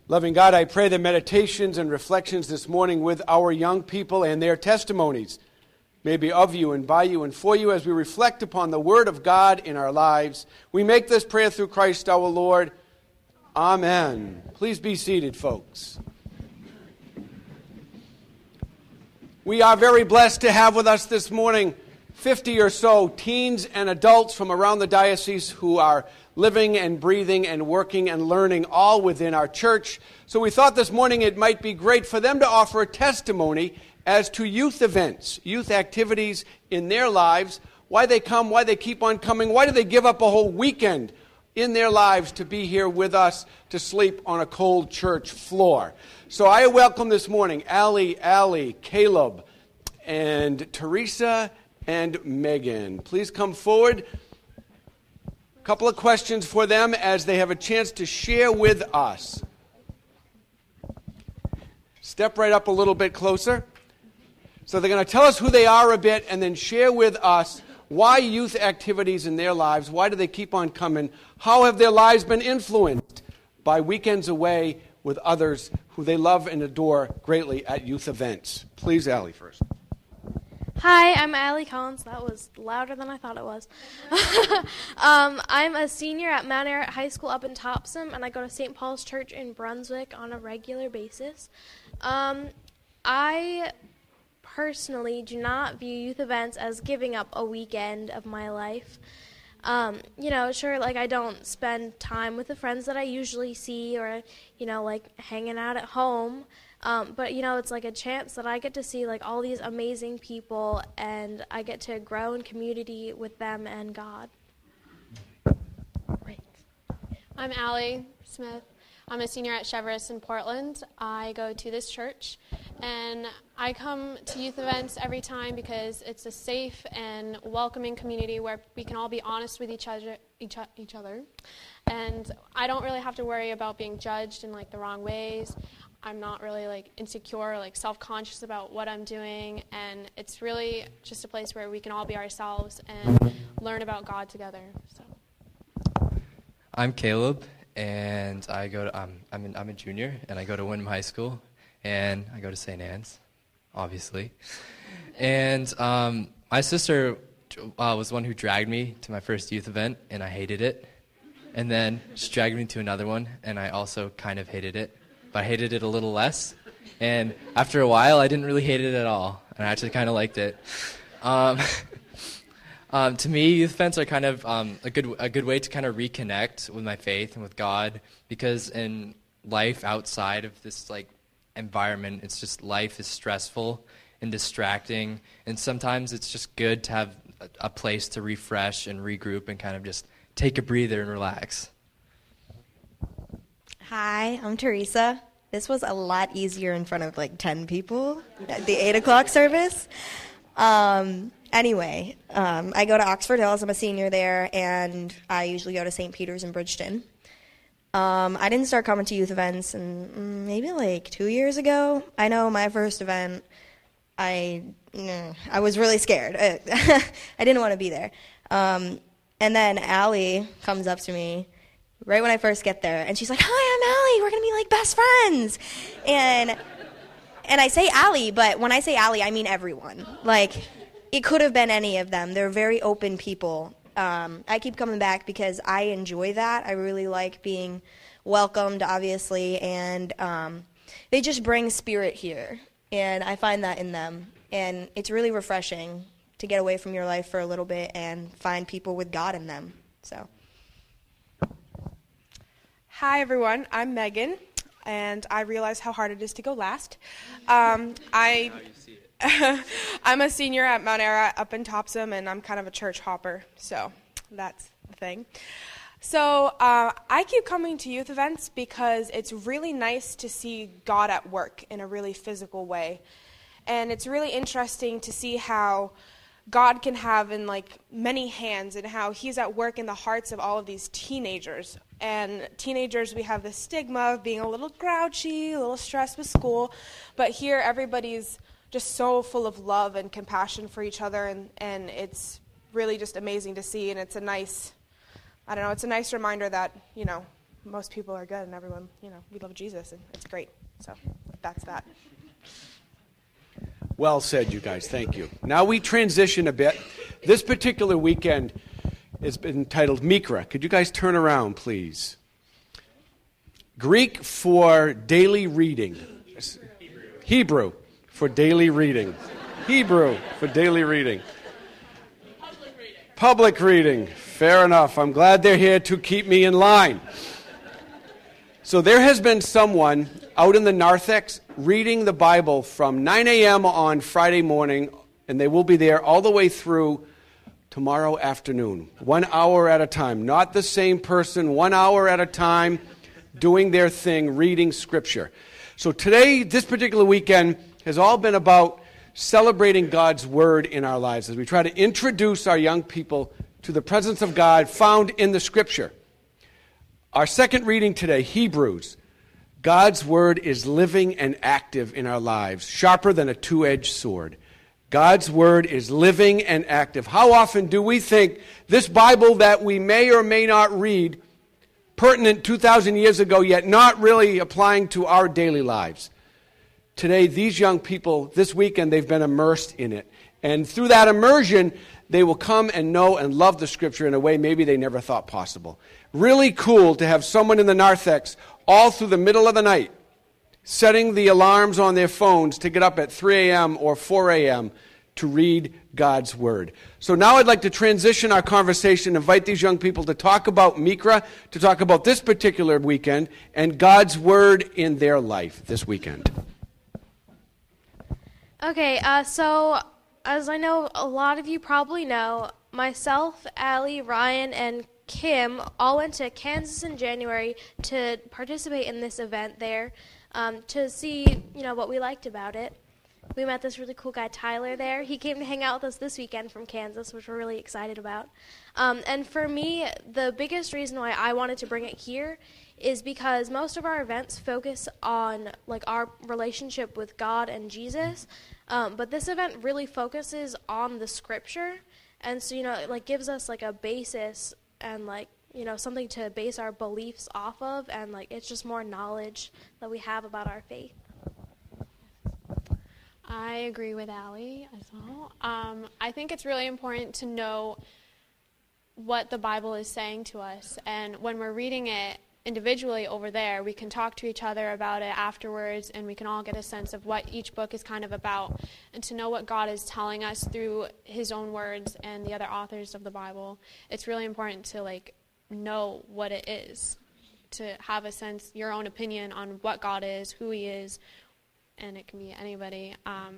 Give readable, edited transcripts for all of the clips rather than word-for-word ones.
Loving God, I pray the meditations and reflections this morning with our young people and their testimonies may be of you and by you and for you as we reflect upon the Word of God in our lives. We make this prayer through Christ our Lord. Amen. Please be seated, folks. We are very blessed to have with us this morning 50 or so teens and adults from around the diocese who are living and breathing and working and learning all within our church. So we thought this morning it might be great for them to offer a testimony as to youth events, youth activities in their lives, why they come, why they keep on coming, why do they give up a whole weekend in their lives to be here with us to sleep on a cold church floor. So I welcome this morning Allie, Caleb, and Teresa and Megan. Please come forward. A couple of questions for them as they have a chance to share with us. Step right up a little bit closer. So they're going to tell us who they are a bit and then share with us why youth activities in their lives, why do they keep on coming, how have their lives been influenced by weekends away with others who they love and adore greatly at youth events. Please, Allie, first. Hi, I'm Allie Collins. That was louder than I thought it was. I'm a senior at Mount Ararat High School up in Topsom, and I go to St. Paul's Church in Brunswick on a regular basis. I personally do not view youth events as giving up a weekend of my life. Sure, like I don't spend time with the friends that I usually see or, like hanging out at home. But it's like a chance that I get to see like all these amazing people and I get to grow in community with them and God. Great. I'm Allie Smith. I'm a senior at Cheverus in Portland. I go to this church and I come to youth events every time because it's a safe and welcoming community where we can all be honest with each other. And I don't really have to worry about being judged in like the wrong ways. I'm not really like insecure or like self-conscious about what I'm doing, and it's really just a place where we can all be ourselves and learn about God together. So, I'm Caleb, and I go to I'm a junior, and I go to Wyndham High School, and I go to St. Anne's, obviously. And my sister was the one who dragged me to my first youth event, and I hated it. And then she dragged me to another one, and I also kind of hated it. But I hated it a little less, and after a while, I didn't really hate it at all, and I actually kind of liked it. To me, youth events are kind of a good way to kind of reconnect with my faith and with God, because in life outside of this like environment, it's just life is stressful and distracting, and sometimes it's just good to have a place to refresh and regroup and kind of just take a breather and relax. Hi, I'm Teresa. This was a lot easier in front of like 10 people at the 8 o'clock service. Anyway, I go to Oxford Hills. I'm a senior there, and I usually go to St. Peter's in Bridgeton. I didn't start coming to youth events maybe like 2 years ago. I know my first event, I was really scared. I didn't want to be there. And then Allie comes up to me right when I first get there, and she's like, "Hi, I'm Allie. We're going to be like best friends." And I say Allie, but when I say Allie, I mean everyone. Like, it could have been any of them. They're very open people. I keep coming back because I enjoy that. I really like being welcomed, obviously, and they just bring spirit here, and I find that in them. And it's really refreshing to get away from your life for a little bit and find people with God in them. So. Hi, everyone. I'm Megan, and I realize how hard it is to go last. I'm a senior at Mount Ararat up in Topsom, and I'm kind of a church hopper, so that's the thing. So I keep coming to youth events because it's really nice to see God at work in a really physical way. And it's really interesting to see how God can have in like many hands and how he's at work in the hearts of all of these teenagers. And teenagers, we have this stigma of being a little grouchy, a little stressed with school, but here everybody's just so full of love and compassion for each other, and it's really just amazing to see, and it's a nice reminder that, most people are good and everyone, we love Jesus and it's great. So that's that. Well said, you guys. Thank you. Now we transition a bit. This particular weekend has been entitled Mikra. Could you guys turn around, please? Greek for daily reading. Hebrew for daily reading. Hebrew for daily reading. Public reading. Fair enough. I'm glad they're here to keep me in line. So there has been someone out in the narthex reading the Bible from 9 a.m. on Friday morning, and they will be there all the way through tomorrow afternoon, 1 hour at a time. Not the same person, 1 hour at a time, doing their thing, reading Scripture. So today, this particular weekend, has all been about celebrating God's Word in our lives as we try to introduce our young people to the presence of God found in the Scripture. Our second reading today, Hebrews. God's Word is living and active in our lives, sharper than a two-edged sword. God's Word is living and active. How often do we think this Bible that we may or may not read, pertinent 2,000 years ago, yet not really applying to our daily lives? Today, these young people, this weekend, they've been immersed in it. And through that immersion, they will come and know and love the Scripture in a way maybe they never thought possible. Really cool to have someone in the narthex all through the middle of the night setting the alarms on their phones to get up at 3 a.m. or 4 a.m. to read God's Word. So now I'd like to transition our conversation, invite these young people to talk about Mikra, to talk about this particular weekend, and God's Word in their life this weekend. Okay, so as I know a lot of you probably know, myself, Allie, Ryan, and Kim all went to Kansas in January to participate in this event there, to see, what we liked about it. We met this really cool guy, Tyler, there. He came to hang out with us this weekend from Kansas, which we're really excited about. And for me, the biggest reason why I wanted to bring it here is because most of our events focus on our relationship with God and Jesus, but this event really focuses on the Scripture, and so it gives us a basis and something to base our beliefs off of, and it's just more knowledge that we have about our faith. I agree with Allie as well. I think it's really important to know what the Bible is saying to us, and when we're reading it individually over there, we can talk to each other about it afterwards, and we can all get a sense of what each book is kind of about, and to know what God is telling us through His own words and the other authors of the Bible. It's really important to know what it is, to have a sense, your own opinion on what God is, who He is, and it can be anybody.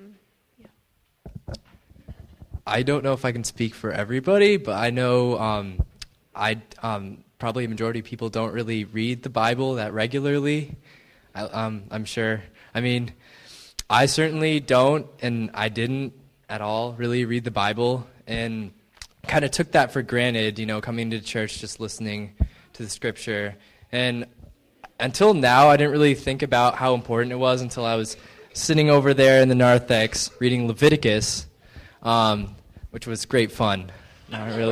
I don't know if I can speak for everybody, but I know probably a majority of people don't really read the Bible that regularly. I'm sure. I mean, I certainly don't, and I didn't at all really read the Bible, and kind of took that for granted, coming to church, just listening to the Scripture. And until now, I didn't really think about how important it was until I was sitting over there in the narthex reading Leviticus, which was great fun. Not really.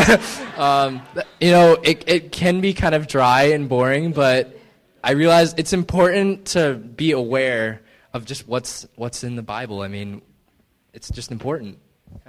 It can be kind of dry and boring, but I realized it's important to be aware of just what's in the Bible. I mean, it's just important.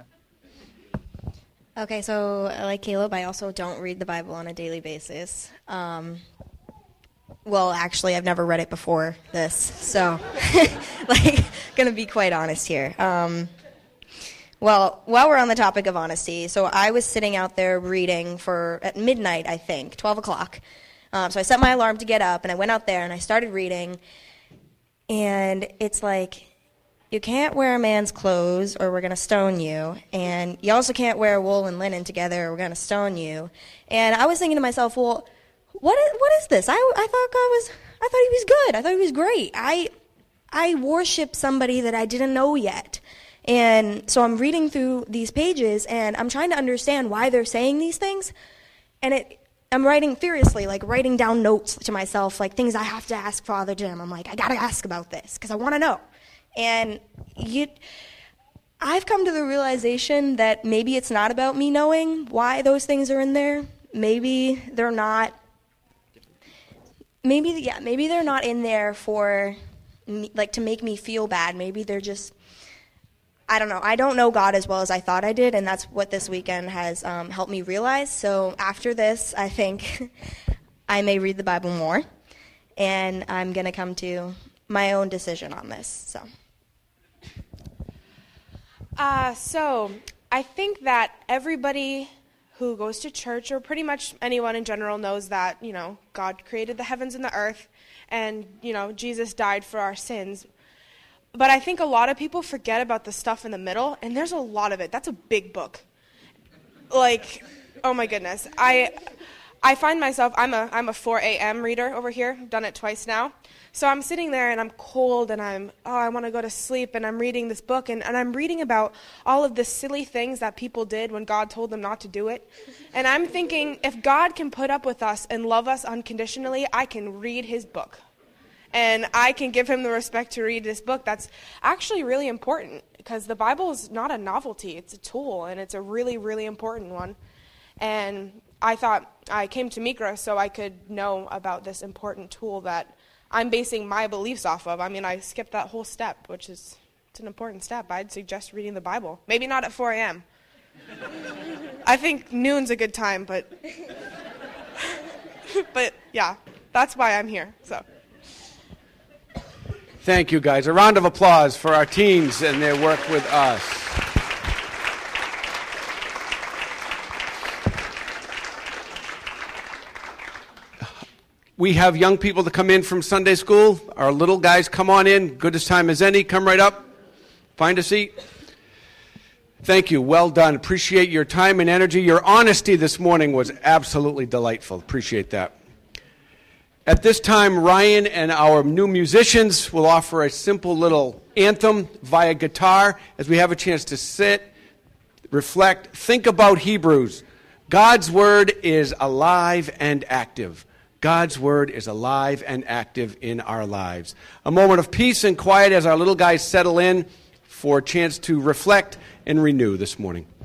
Okay, so like Caleb, I also don't read the Bible on a daily basis. Well, actually, I've never read it before this, so gonna be quite honest here. Well, while we're on the topic of honesty, so I was sitting out there reading at midnight, I think, 12 o'clock. So I set my alarm to get up, and I went out there, and I started reading, and it's you can't wear a man's clothes, or we're going to stone you, and you also can't wear wool and linen together, or we're going to stone you. And I was thinking to myself, well, what is this? I thought he was good. I thought he was great. I worship somebody that I didn't know yet. And so I'm reading through these pages, and I'm trying to understand why they're saying these things. And I'm writing furiously, writing down notes to myself, things I have to ask Father Jim. I'm I got to ask about this because I want to know. And I've come to the realization that maybe it's not about me knowing why those things are in there. Maybe they're not maybe they're not in there for me, like to make me feel bad. Maybe they're just, I don't know. I don't know God as well as I thought I did, and that's what this weekend has helped me realize. So after this, I think I may read the Bible more, and I'm going to come to my own decision on this. So I think that everybody who goes to church, or pretty much anyone in general, knows that, God created the heavens and the earth, and, Jesus died for our sins. But I think a lot of people forget about the stuff in the middle, and there's a lot of it. That's a big book. Like, oh my goodness. I find myself, I'm a 4 a.m. reader over here. I've done it twice now. So I'm sitting there and I'm cold and I want to go to sleep, and I'm reading this book and I'm reading about all of the silly things that people did when God told them not to do it. And I'm thinking, if God can put up with us and love us unconditionally, I can read his book. And I can give him the respect to read this book. That's actually really important, because the Bible is not a novelty. It's a tool, and it's a really, really important one. And I thought I came to Mikra so I could know about this important tool that I'm basing my beliefs off of. I mean, I skipped that whole step, it's an important step. I'd suggest reading the Bible. Maybe not at 4 a.m. I think noon's a good time, but yeah, that's why I'm here. So. Thank you, guys. A round of applause for our teens and their work with us. We have young people to come in from Sunday school. Our little guys, come on in. Good as time as any. Come right up. Find a seat. Thank you. Well done. Appreciate your time and energy. Your honesty this morning was absolutely delightful. Appreciate that. At this time, Ryan and our new musicians will offer a simple little anthem via guitar as we have a chance to sit, reflect, think about Hebrews. God's word is alive and active. God's word is alive and active in our lives. A moment of peace and quiet as our little guys settle in for a chance to reflect and renew this morning.